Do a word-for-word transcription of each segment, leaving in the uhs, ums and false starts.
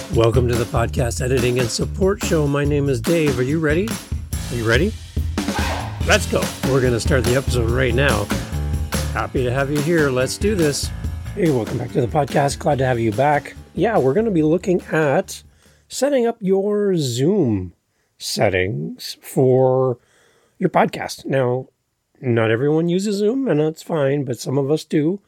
Welcome to the podcast editing and support show. My name is Dave. Are you ready? Are you ready? Let's go. We're going to start the episode right now. Happy to have you here. Let's do this. Hey, welcome back to the podcast. Glad to have you back. Yeah, we're going to be looking at setting up your Zoom settings for your podcast. Now, not everyone uses Zoom, and that's fine, but some of us do.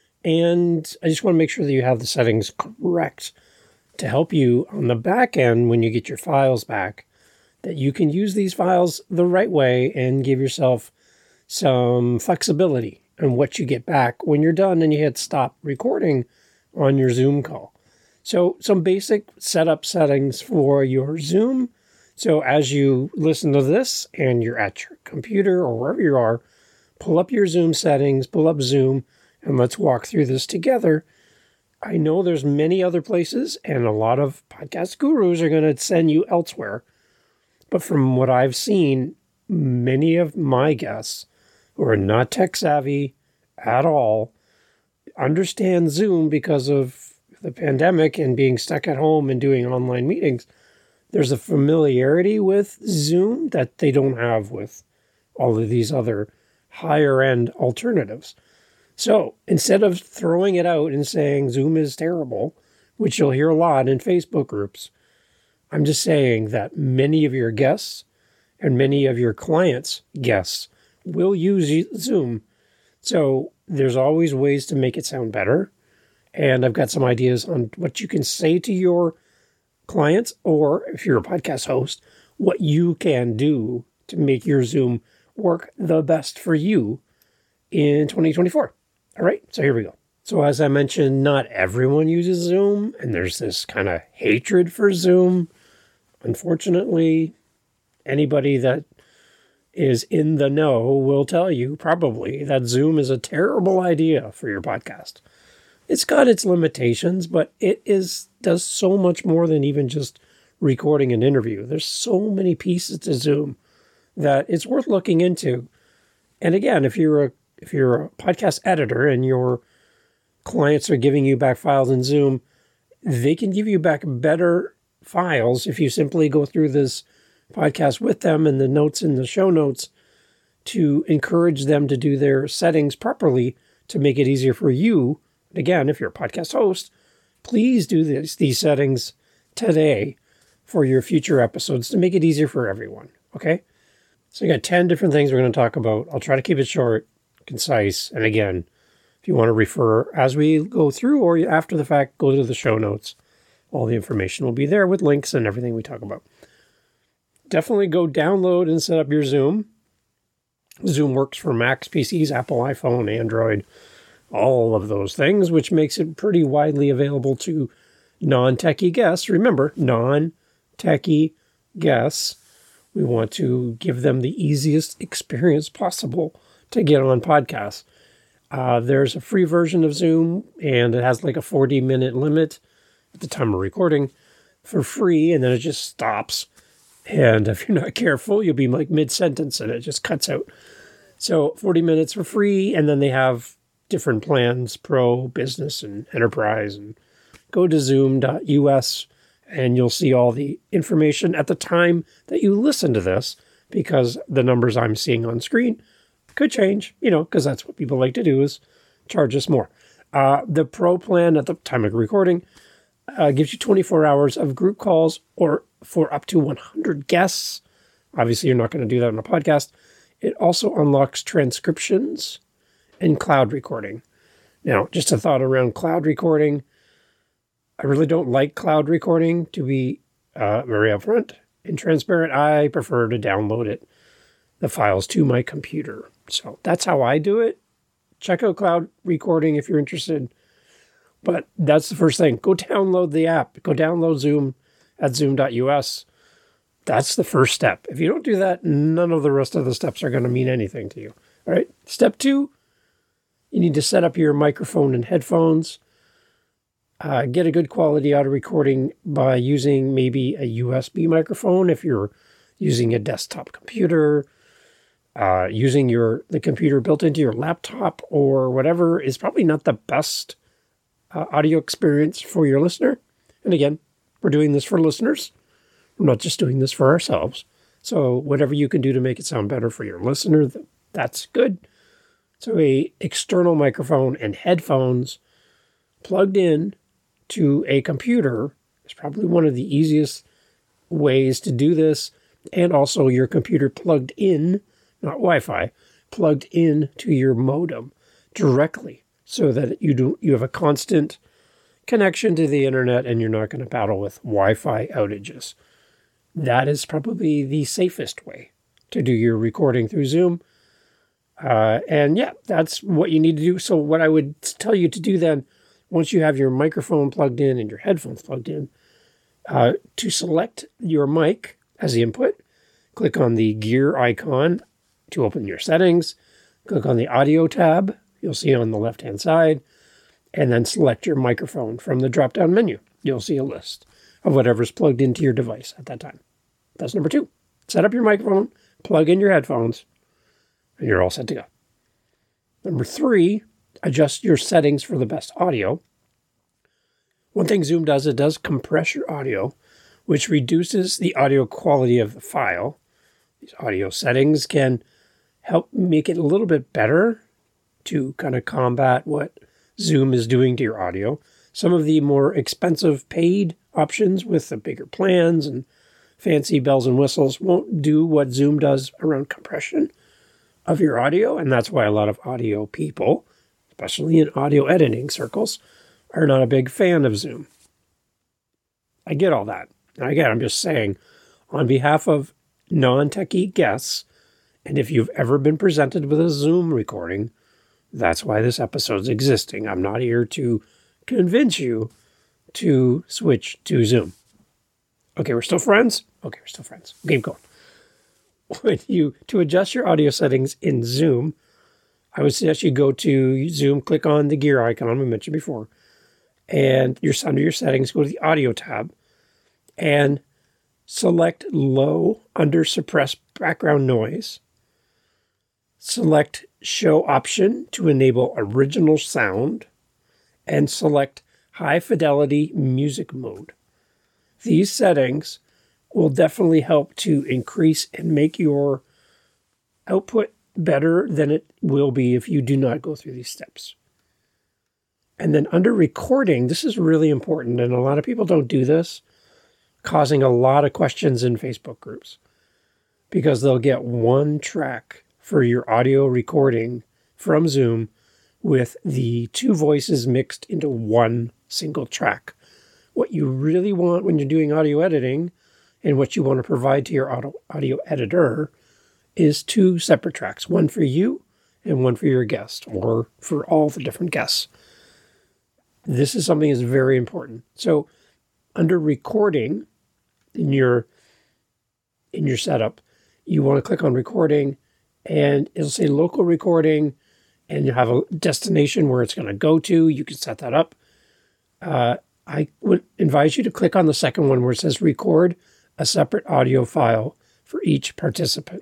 And I just want to make sure that you have the settings correct to help you on the back end when you get your files back, that you can use these files the right way and give yourself some flexibility on what you get back when you're done and you hit stop recording on your Zoom call. So some basic setup settings for your Zoom. So as you listen to this and you're at your computer or wherever you are, pull up your Zoom settings, pull up Zoom, and let's walk through this together. I know there's many other places and a lot of podcast gurus are going to send you elsewhere. But from what I've seen, many of my guests who are not tech savvy at all understand Zoom because of the pandemic and being stuck at home and doing online meetings. There's a familiarity with Zoom that they don't have with all of these other higher end alternatives. So instead of throwing it out and saying Zoom is terrible, which you'll hear a lot in Facebook groups, I'm just saying that many of your guests and many of your clients' guests will use Zoom. So there's always ways to make it sound better. And I've got some ideas on what you can say to your clients, or if you're a podcast host, what you can do to make your Zoom work the best for you in twenty twenty-four. All right, so here we go. So as I mentioned, not everyone uses Zoom, and there's this kind of hatred for Zoom. Unfortunately, anybody that is in the know will tell you probably that Zoom is a terrible idea for your podcast. It's got its limitations, but it is does so much more than even just recording an interview. There's so many pieces to Zoom that it's worth looking into. And again, if you're a if you're a podcast editor and your clients are giving you back files in Zoom, they can give you back better files if you simply go through this podcast with them and the notes in the show notes to encourage them to do their settings properly to make it easier for you. Again, if you're a podcast host, please do this, these settings today for your future episodes to make it easier for everyone, okay? So you got ten different things we're going to talk about. I'll try to keep it short, concise, and again, if you want to refer as we go through or after the fact, go to the show notes. All the information will be there with links and everything we talk about. Definitely go download and set up your Zoom. Zoom works for Macs, P Cs, Apple, iPhone, Android, all of those things, which makes it pretty widely available to non-techie guests. Remember, non-techie guests. We want to give them the easiest experience possible to get on podcasts. Uh, there's a free version of Zoom, and it has like a forty minute limit at the time of recording for free, and then it just stops. And if you're not careful, you'll be like mid-sentence, and it just cuts out. So forty minutes for free, and then they have different plans, Pro, Business, and Enterprise. And go to zoom dot U S, and you'll see all the information at the time that you listen to this, because the numbers I'm seeing on screen could change, you know, because that's what people like to do is charge us more. Uh, the Pro plan at the time of recording uh, gives you twenty-four hours of group calls or for up to one hundred guests. Obviously, you're not going to do that on a podcast. It also unlocks transcriptions and cloud recording. Now, just a thought around cloud recording. I really don't like cloud recording, to be uh, very upfront and transparent. I prefer to download it, the files, to my computer. So that's how I do it. Check out cloud recording if you're interested. But that's the first thing. Go download the app. Go download Zoom at zoom dot U S. That's the first step. If you don't do that, none of the rest of the steps are going to mean anything to you. All right. Step two, you need to set up your microphone and headphones. Uh, get a good quality audio recording by using maybe a U S B microphone if you're using a desktop computer. Uh, using your the computer built into your laptop or whatever is probably not the best uh, audio experience for your listener. And again, We're doing this for listeners. We're not just doing this for ourselves. So whatever you can do to make it sound better for your listener, that's good. So a external microphone and headphones plugged in to a computer is probably one of the easiest ways to do this. And also your computer plugged in, not Wi-Fi, plugged in to your modem directly so that you do you have a constant connection to the internet and you're not going to battle with Wi-Fi outages. That is probably the safest way to do your recording through Zoom. Uh, and yeah, that's what you need to do. So what I would tell you to do then, once you have your microphone plugged in and your headphones plugged in, uh, to select your mic as the input, click on the gear icon to open your settings, click on the audio tab, you'll see on the left-hand side, and then select your microphone from the drop-down menu. You'll see a list of whatever's plugged into your device at that time. That's number two. Set up your microphone, plug in your headphones, and you're all set to go. Number three, adjust your settings for the best audio. One thing Zoom does, it does compress your audio, which reduces the audio quality of the file. These audio settings can help make it a little bit better to kind of combat what Zoom is doing to your audio. Some of the more expensive paid options with the bigger plans and fancy bells and whistles won't do what Zoom does around compression of your audio, and that's why a lot of audio people, especially in audio editing circles, are not a big fan of Zoom. I get all that. And again, I'm just saying, on behalf of non-techie guests, and if you've ever been presented with a Zoom recording, that's why this episode's existing. I'm not here to convince you to switch to Zoom. Okay, we're still friends? Okay, we're still friends. Keep going. When you, to adjust your audio settings in Zoom, I would suggest you go to Zoom, click on the gear icon we mentioned before, and you're under your settings, go to the audio tab, and select low under suppress background noise. Select show option to enable original sound, and select high fidelity music mode. These settings will definitely help to increase and make your output better than it will be if you do not go through these steps. And then under recording, this is really important, and a lot of people don't do this, causing a lot of questions in Facebook groups, because they'll get one track for your audio recording from Zoom with the two voices mixed into one single track. What you really want when you're doing audio editing and what you want to provide to your audio, audio editor is two separate tracks, one for you and one for your guest, or for all the different guests. This is something that's very important. So under recording in your in your setup, you want to click on recording, and it'll say local recording, and you have a destination where it's going to go to. You can set that up. Uh, I would advise you to click on the second one where it says record a separate audio file for each participant.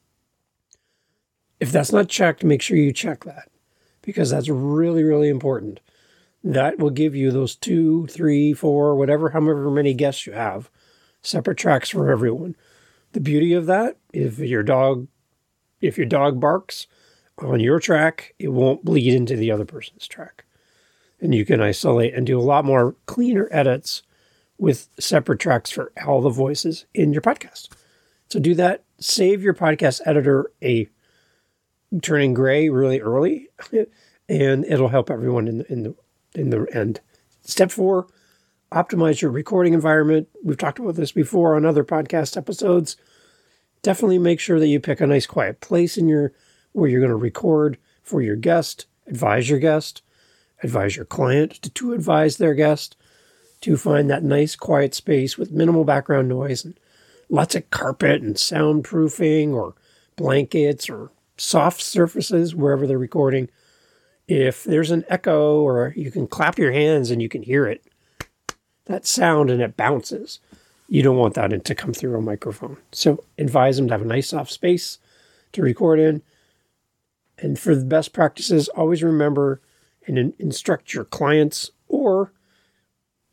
If that's not checked, make sure you check that, because that's really, really important. That will give you those two, three, four, whatever, however many guests you have, separate tracks for everyone. The beauty of that, if your dog, if your dog barks on your track, it won't bleed into the other person's track. And you can isolate and do a lot more cleaner edits with separate tracks for all the voices in your podcast. So do that. Save your podcast editor a turning gray really early, and it'll help everyone in the, in the in the end. Step four, optimize your recording environment. We've talked about this before on other podcast episodes. Definitely make sure that you pick a nice quiet place in your where you're going to record for your guest. Advise your guest. Advise your client to, to advise their guest to find that nice quiet space with minimal background noise and lots of carpet and soundproofing or blankets or soft surfaces wherever they're recording. If there's an echo, or you can clap your hands and you can hear it, that sound, and it bounces, you don't want that to come through a microphone. So advise them to have a nice soft space to record in. And for the best practices, always remember and instruct your clients or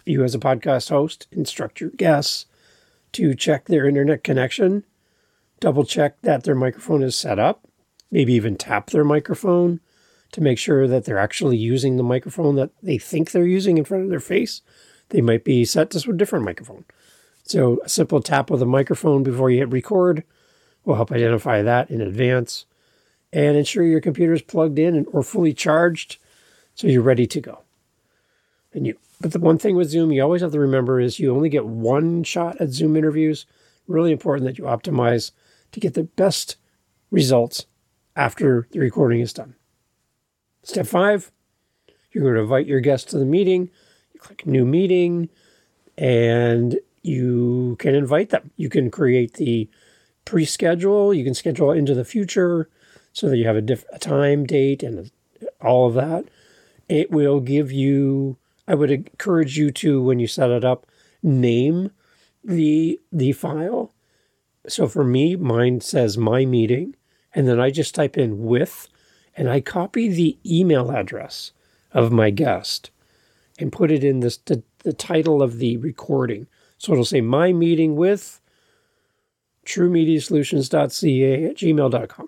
you as a podcast host instruct your guests to check their internet connection, double check that their microphone is set up, maybe even tap their microphone to make sure that they're actually using the microphone that they think they're using in front of their face. They might be set to a different microphone. So a simple tap of the microphone before you hit record will help identify that in advance and ensure your computer is plugged in or fully charged so you're ready to go. And you, but the one thing with Zoom you always have to remember is you only get one shot at Zoom interviews. Really important that you optimize to get the best results after the recording is done. Step five, you're going to invite your guests to the meeting. You click New Meeting, and you can invite them. You can create the pre-schedule. You can schedule into the future so that you have a, diff- a time, date, and all of that. It will give you, I would encourage you to, when you set it up, name the the file. So for me, mine says My Meeting, and then I just type in with, and I copy the email address of my guest and put it in this the, the title of the recording. So it'll say My Meeting with true media solutions dot c a at gmail dot com.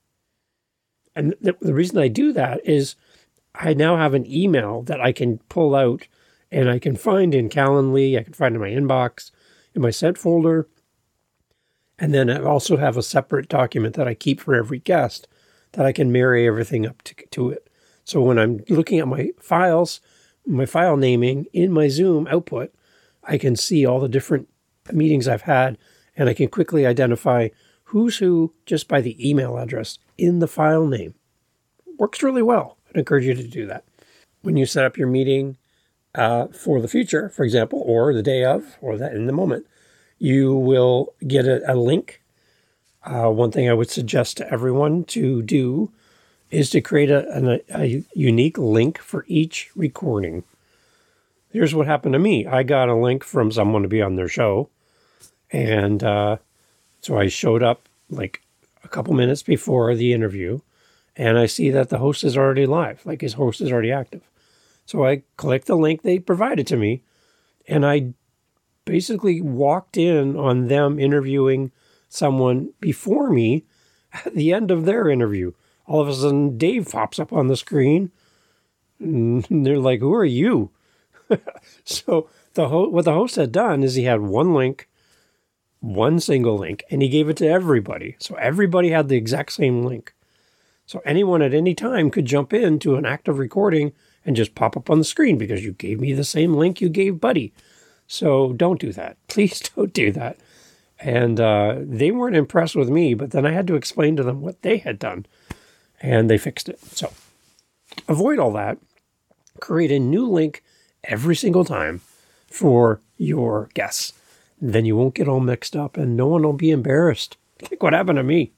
And the, the reason I do that is I now have an email that I can pull out and I can find in Calendly, I can find in my inbox, in my sent folder. And then I also have a separate document that I keep for every guest that I can marry everything up to, to it. So when I'm looking at my files, my file naming in my Zoom output, I can see all the different meetings I've had, and I can quickly identify who's who just by the email address in the file name. Works really well. I'd encourage you to do that. When you set up your meeting uh, for the future, for example, or the day of, or that in the moment, you will get a, a link. Uh, one thing I would suggest to everyone to do is to create a, a, a unique link for each recording. Here's what happened to me. I got a link from someone to be on their show. And uh, so I showed up like a couple minutes before the interview, and I see that the host is already live, like his host is already active. So I clicked the link they provided to me, and I basically walked in on them interviewing someone before me at the end of their interview. All of a sudden, Dave pops up on the screen, and they're like, who are you? So the ho- what the host had done is he had one link, one single link, and he gave it to everybody. So everybody had the exact same link. So anyone at any time could jump into an active recording and just pop up on the screen because you gave me the same link you gave Buddy. So don't do that. Please don't do that. And uh, they weren't impressed with me, but then I had to explain to them what they had done, and they fixed it. So avoid all that. Create a new link every single time for your guests. Then you won't get all mixed up and no one will be embarrassed. Like what happened to me.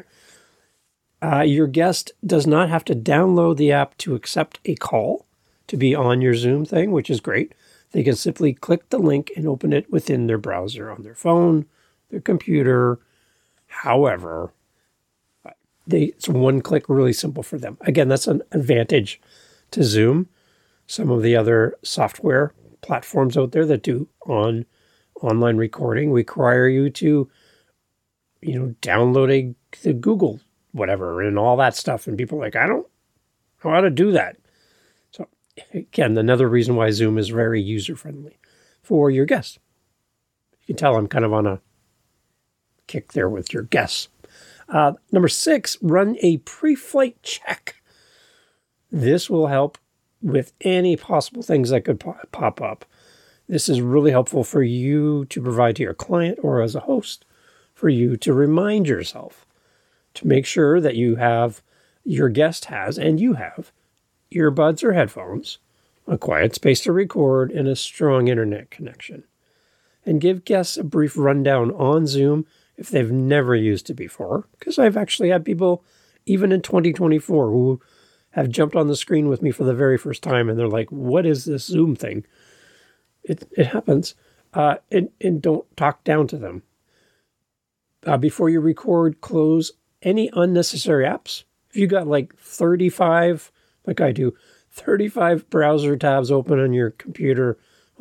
Uh, your guest does not have to download the app to accept a call to be on your Zoom thing, which is great. They can simply click the link and open it within their browser on their phone, their computer. However, they, it's one click, really simple for them. Again, that's an advantage to Zoom. Some of the other software platforms out there that do on online recording require you to, you know, download a the Google whatever and all that stuff. And people are like, I don't know how to do that. So again, another reason why Zoom is very user-friendly for your guests. You can tell I'm kind of on a kick there with your guests. Uh, number six, run a pre-flight check. This will help with any possible things that could pop up. This is really helpful for you to provide to your client or as a host, for you to remind yourself to make sure that you have, your guest has, and you have, earbuds or headphones, a quiet space to record, and a strong internet connection. And give guests a brief rundown on Zoom if they've never used it before, because I've actually had people, even in twenty twenty-four, who have jumped on the screen with me for the very first time, and they're like, what is this Zoom thing? It it happens. Uh, and, and don't talk down to them. Uh, before you record, close any unnecessary apps. If you got like thirty-five, like I do, thirty-five browser tabs open on your computer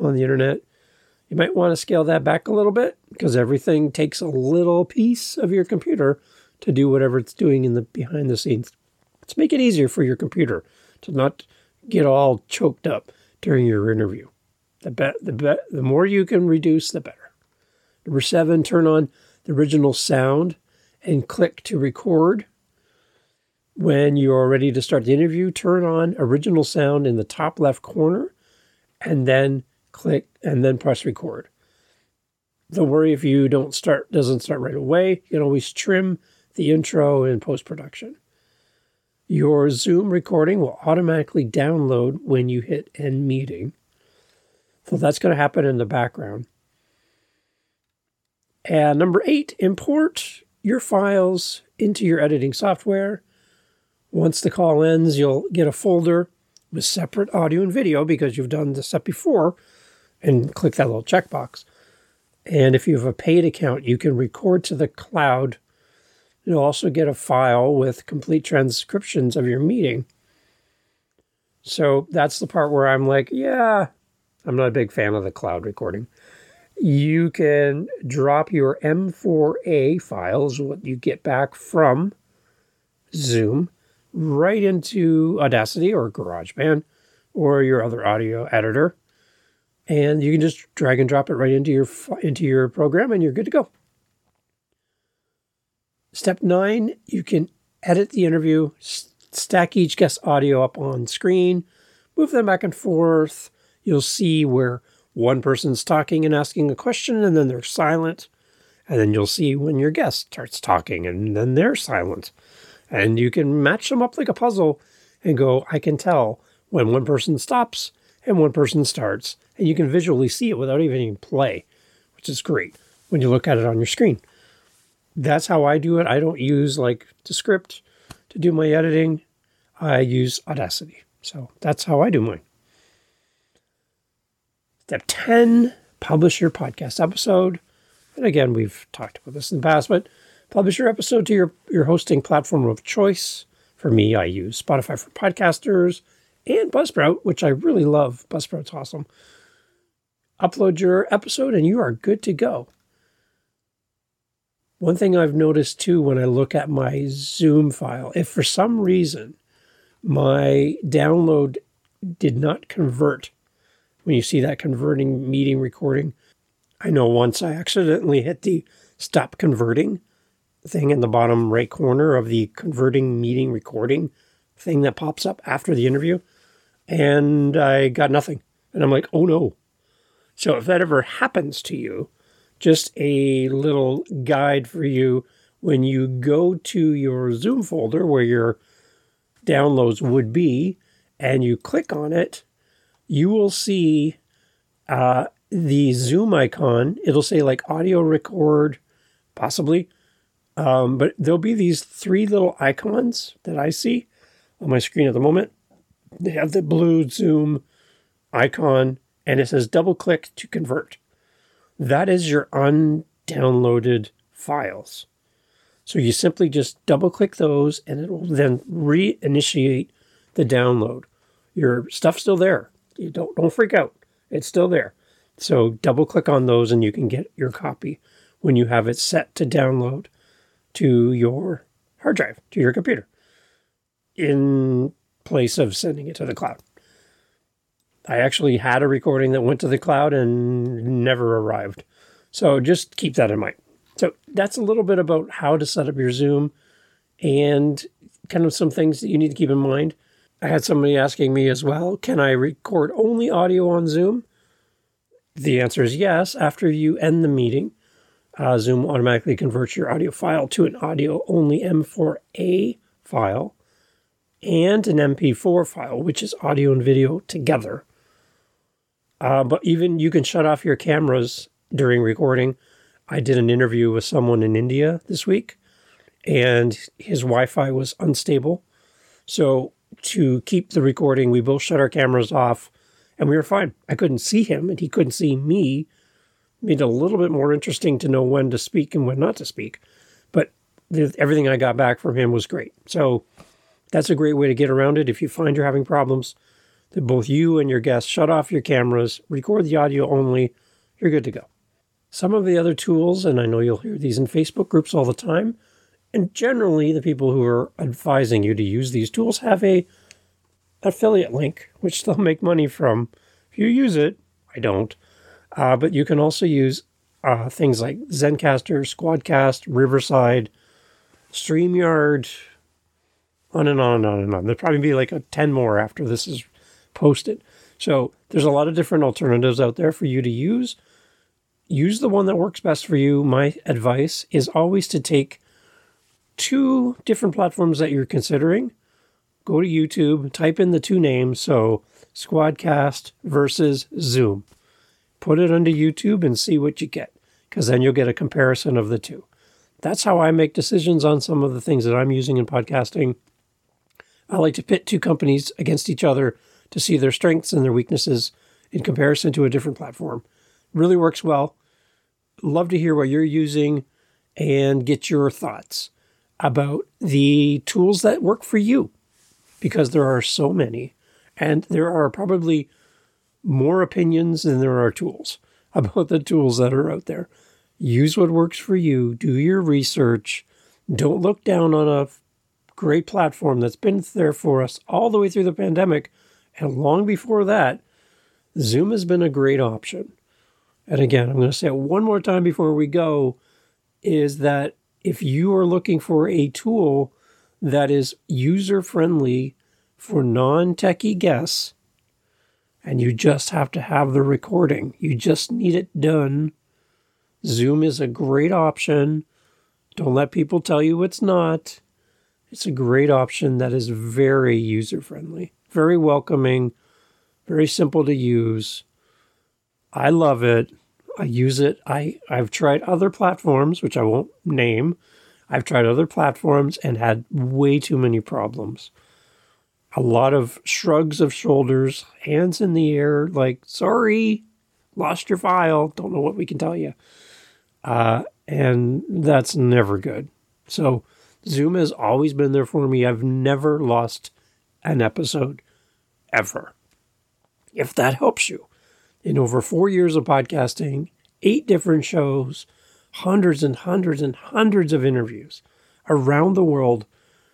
on the internet. You might want to scale that back a little bit because everything takes a little piece of your computer to do whatever it's doing in the behind the scenes. Let's make it easier for your computer to not get all choked up during your interview. The be- the be- the more you can reduce, the better. Number seven, turn on the original sound and click to record. When you are ready to start the interview, turn on original sound in the top left corner and then click and then press record. Don't worry if you don't start, doesn't start right away. You can always trim the intro in post-production. Your Zoom recording will automatically download when you hit end meeting. So that's going to happen in the background. And number eight, import your files into your editing software. Once the call ends, you'll get a folder with separate audio and video because you've done this step before, and click that little checkbox. And if you have a paid account, you can record to the cloud. You'll also get a file with complete transcriptions of your meeting. So that's the part where I'm like, yeah, I'm not a big fan of the cloud recording. You can drop your M four A files, what you get back from Zoom, right into Audacity or GarageBand or your other audio editor. And you can just drag and drop it right into your into your program and you're good to go. Step nine, you can edit the interview, stack each guest's audio up on screen, move them back and forth. You'll see where one person's talking and asking a question and then they're silent. And then you'll see when your guest starts talking and then they're silent. And you can match them up like a puzzle and go, I can tell when one person stops and one person starts. And you can visually see it without even hitting play, which is great when you look at it on your screen. That's how I do it. I don't use like Descript to do my editing. I use Audacity. So that's how I do mine. Step ten, publish your podcast episode. And again, we've talked about this in the past, but publish your episode to your, your hosting platform of choice. For me, I use Spotify for podcasters and Buzzsprout, which I really love. Buzzsprout's awesome. Upload your episode and you are good to go. One thing I've noticed too when I look at my Zoom file, if for some reason my download did not convert, when you see that converting meeting recording, I know once I accidentally hit the stop converting thing in the bottom right corner of the converting meeting recording thing that pops up after the interview, and I got nothing. And I'm like, oh no. So if that ever happens to you, just a little guide for you. When you go to your Zoom folder where your downloads would be, and you click on it, you will see uh, the Zoom icon. It'll say like audio record, possibly. Um, but there'll be these three little icons that I see on my screen at the moment. They have the blue Zoom icon, and it says double click to convert. That is your undownloaded files. So you simply just double click those and it will then reinitiate the download. Your stuff's still there. You don't, don't freak out. It's still there. So double click on those and you can get your copy when you have it set to download to your hard drive, to your computer, in place of sending it to the cloud. I actually had a recording that went to the cloud and never arrived. So just keep that in mind. So that's a little bit about how to set up your Zoom and kind of some things that you need to keep in mind. I had somebody asking me as well, can I record only audio on Zoom? The answer is yes. After you end the meeting, uh, Zoom automatically converts your audio file to an audio-only M four A file and an M P four file, which is audio and video together. Uh, but even you can shut off your cameras during recording. I did an interview with someone in India this week, and his Wi-Fi was unstable. So to keep the recording, we both shut our cameras off, and we were fine. I couldn't see him, and he couldn't see me. Made it a little bit more interesting to know when to speak and when not to speak. But the, everything I got back from him was great. So that's a great way to get around it. If you find you're having problems, that both you and your guests shut off your cameras, record the audio only, you're good to go. Some of the other tools, and I know you'll hear these in Facebook groups all the time, and generally the people who are advising you to use these tools have a affiliate link, which they'll make money from. If you use it, I don't, uh, but you can also use uh, things like Zencastr, Squadcast, Riverside, StreamYard, on and on and on and on. There'll probably be like a ten more after this is posted. So there's a lot of different alternatives out there for you to use. Use the one that works best for you. My advice is always to take two different platforms that you're considering. Go to YouTube, type in the two names, so Squadcast versus Zoom. Put it onto YouTube and see what you get, because then you'll get a comparison of the two. That's how I make decisions on some of the things that I'm using in podcasting. I like to pit two companies against each other to see their strengths and their weaknesses in comparison to a different platform. Really works well. Love to hear what you're using and get your thoughts about the tools that work for you, because there are so many, and there are probably more opinions than there are tools about the tools that are out there. Use what works for you. Do your research. Don't look down on a great platform that's been there for us all the way through the pandemic, and long before that. Zoom has been a great option. And again, I'm going to say it one more time before we go, is that if you are looking for a tool that is user-friendly for non-techie guests, and you just have to have the recording, you just need it done, Zoom is a great option. Don't let people tell you it's not. It's a great option that is very user-friendly, very welcoming, very simple to use. I love it. I use it. I, I've tried other platforms, which I won't name. I've tried other platforms and had way too many problems. A lot of shrugs of shoulders, hands in the air, like, sorry, lost your file. Don't know what we can tell you. Uh, and that's never good. So Zoom has always been there for me. I've never lost an episode, ever. If that helps you. In over four years of podcasting, eight different shows, hundreds and hundreds and hundreds of interviews around the world,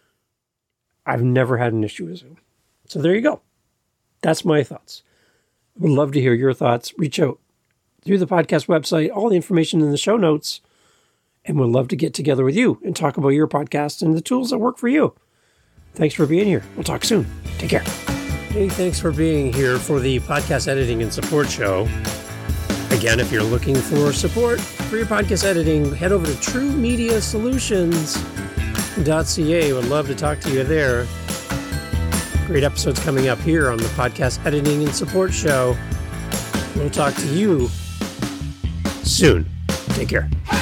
I've never had an issue with Zoom. So there you go. That's my thoughts. I would love to hear your thoughts. Reach out through the podcast website, all the information in the show notes, and would love to get together with you and talk about your podcast and the tools that work for you. Thanks for being here. We'll talk soon. Take care. Hey, thanks for being here for the Podcast Editing and Support Show. Again, if you're looking for support for your podcast editing, head over to true media solutions dot c a. Would love to talk to you there. Great episodes coming up here on the Podcast Editing and Support Show. We'll talk to you soon. Take care.